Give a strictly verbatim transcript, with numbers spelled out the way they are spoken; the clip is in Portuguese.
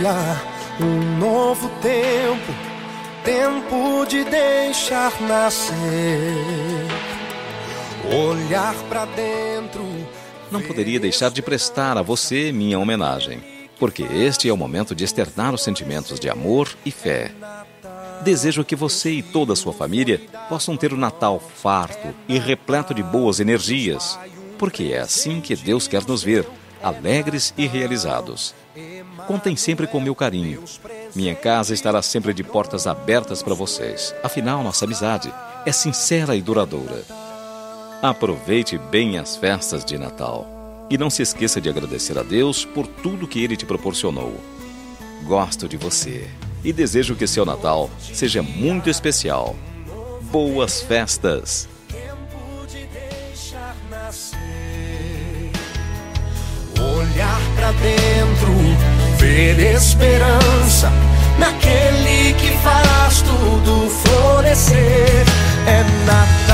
chegar um novo tempo, tempo de deixar nascer, olhar pra dentro. Não poderia deixar de prestar a você minha homenagem, porque este é o momento de externar os sentimentos de amor e fé. Desejo que você e toda a sua família possam ter um Natal farto e repleto de boas energias, porque é assim que Deus quer nos ver, alegres e realizados. Contem sempre com meu carinho. Minha casa estará sempre de portas abertas para vocês. Afinal, nossa amizade é sincera e duradoura. Aproveite bem as festas de Natal e não se esqueça de agradecer a Deus por tudo que Ele te proporcionou. Gosto de você e desejo que seu Natal seja muito especial. Boas festas! Tempo de deixar nascer, olhar pra dentro, ver esperança naquele que faz tudo florescer. É Natal.